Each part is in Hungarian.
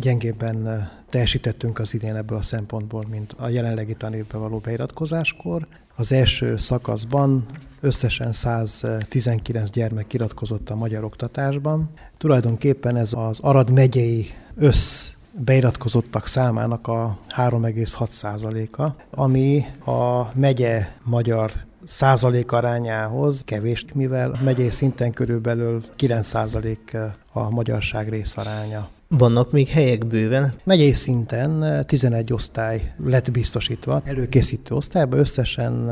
gyengébben teljesítettünk az idén ebből a szempontból, mint a jelenlegi tanévbe való beiratkozáskor. Az első szakaszban összesen 119 gyermek iratkozott a magyar oktatásban. Tulajdonképpen ez az Arad megyei beiratkozottak számának a 3,6%-a, ami a megye magyar százalékarányához kevés, mivel a megyei szinten körülbelül 9% a magyarság részaránya. Vannak még helyek bőven? Megyei szinten 11 osztály lett biztosítva. Előkészítő osztályban összesen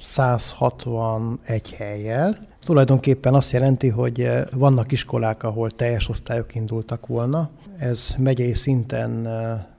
161 hellyel. Tulajdonképpen azt jelenti, hogy vannak iskolák, ahol teljes osztályok indultak volna. Ez megyei szinten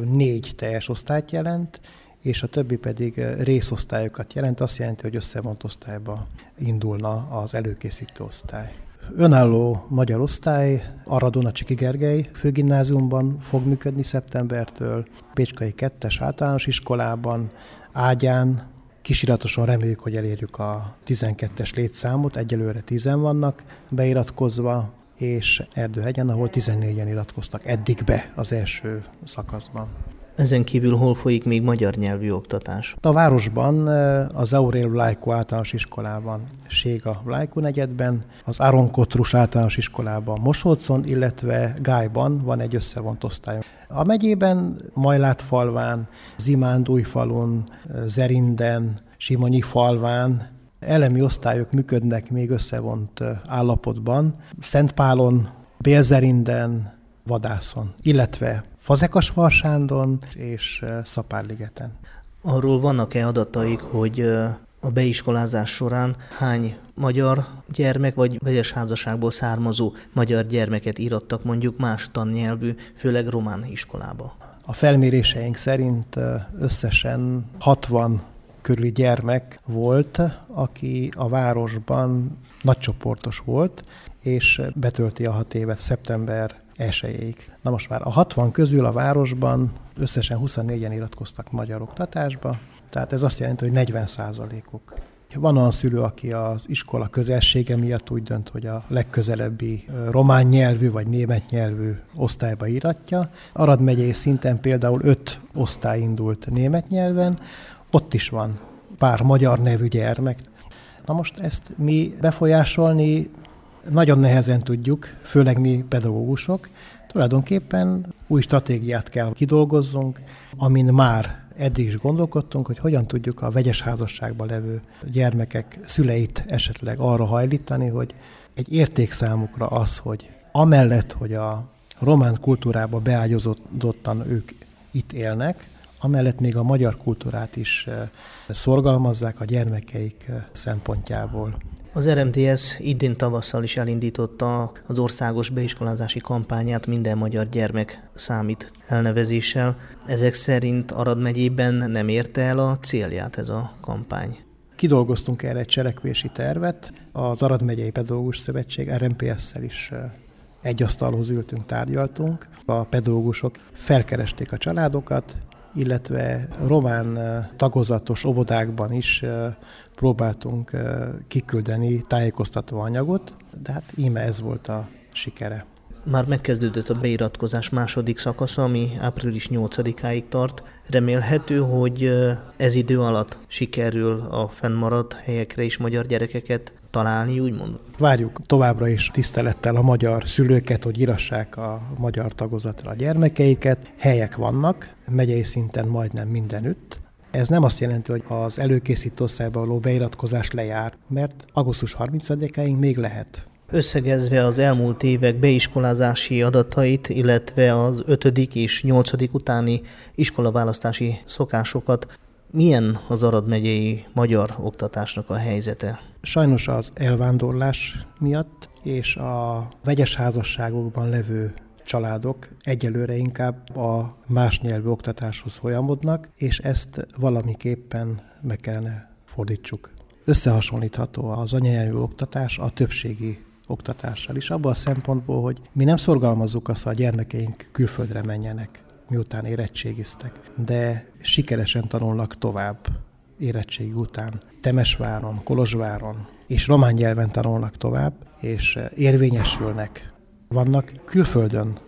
4 teljes osztályt jelent, és a többi pedig részosztályokat jelent. Azt jelenti, hogy összevont osztályba indulna az előkészítő osztály. Önálló magyar osztály Aradon a Csiki Gergely főgimnáziumban fog működni szeptembertől, Pécskai 2-es általános iskolában, Ágyán, kisiratosan reméljük, hogy elérjük a 12-es létszámot, egyelőre 10-en vannak beiratkozva, és Erdőhegyen, ahol 14-en iratkoztak eddig be az első szakaszban. Ezen kívül hol folyik még magyar nyelvű oktatás? A városban, az Aurél Vlajko általános iskolában, Séga Vlajko negyedben, az Áron Kotrus általános iskolában Mosholcon, illetve Gályban van egy összevont osztály. A megyében Majlátfalván, Zimándújfalun, Zerinden, Simonyifalván elemi osztályok működnek még összevont állapotban, Szentpálon, Bélzerinden, Vadászon, illetve Fazekas-Valsándon és Szapárligeten. Arról vannak-e adataik, hogy a beiskolázás során hány magyar gyermek vagy vegyes házasságból származó magyar gyermeket írattak mondjuk más tannyelvű, főleg román iskolába? A felméréseink szerint összesen 60 körüli gyermek volt, aki a városban nagycsoportos volt, és betölti a 6 évet szeptember 1-ig. Na most már a 60 közül a városban összesen 24-en iratkoztak magyar oktatásba, tehát ez azt jelenti, hogy 40%-uk. Van olyan szülő, aki az iskola közelsége miatt úgy dönt, hogy a legközelebbi román nyelvű vagy német nyelvű osztályba íratja. Arad megyei szinten például 5 osztály indult német nyelven, ott is van pár magyar nevű gyermek. Na most ezt mi befolyásolni nagyon nehezen tudjuk, főleg mi pedagógusok. Tulajdonképpen új stratégiát kell kidolgozzunk, amin már eddig is gondolkodtunk, hogy hogyan tudjuk a vegyes házasságban levő gyermekek szüleit esetleg arra hajlítani, hogy egy érték számukra az, hogy amellett, hogy a román kultúrába beágyazottan ők itt élnek, amellett még a magyar kultúrát is szorgalmazzák a gyermekeik szempontjából. Az RMTS idén tavasszal is elindította az országos beiskolázási kampányát Minden magyar gyermek számít elnevezéssel. Ezek szerint Arad megyében nem érte el a célját ez a kampány. Kidolgoztunk erre egy cselekvési tervet. Az Arad megyei pedagógus szövetség RMPS-szel is egy asztalhoz ültünk, tárgyaltunk. A pedagógusok felkeresték a családokat, illetve román tagozatos óvodákban is próbáltunk kiküldeni tájékoztató anyagot, de hát íme ez volt a sikere. Már megkezdődött a beiratkozás második szakasza, ami április 8-áig tart. Remélhető, hogy ez idő alatt sikerül a fennmaradt helyekre is magyar gyerekeket találni, úgymond. Várjuk továbbra is tisztelettel a magyar szülőket, hogy írassák a magyar tagozatra a gyermekeiket. Helyek vannak, megyei szinten majdnem mindenütt. Ez nem azt jelenti, hogy az előkészítő osztályba való beiratkozás lejár, mert augusztus 30-áig még lehet. Összegezve az elmúlt évek beiskolázási adatait, illetve az 5. és 8. utáni iskolaválasztási szokásokat, milyen az Arad megyei magyar oktatásnak a helyzete? Sajnos az elvándorlás miatt és a vegyes házasságokban levő családok egyelőre inkább a más nyelvű oktatáshoz folyamodnak, és ezt valamiképpen meg kellene fordítsuk. Összehasonlítható az anyanyelvű oktatás a többségi oktatással is, abban a szempontból, hogy mi nem szorgalmazzuk azt, hogy a gyermekeink külföldre menjenek, miután érettségiztek, de sikeresen tanulnak tovább érettségi után. Temesváron, Kolozsváron és román nyelven tanulnak tovább, és érvényesülnek. Vannak külföldön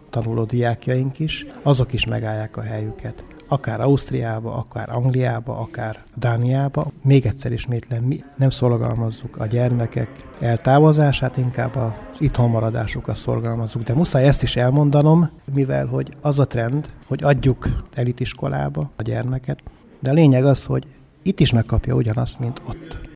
tanuló diákjaink is, azok is megállják a helyüket. Akár Ausztriába, akár Angliába, akár Dániába. Még egyszer ismétlem, mi nem szorgalmazzuk a gyermekek eltávozását, inkább az itthonmaradásukat szorgalmazzuk. De muszáj ezt is elmondanom, mivel hogy az a trend, hogy adjuk elitiskolába a gyermeket, de a lényeg az, hogy itt is megkapja ugyanazt, mint ott.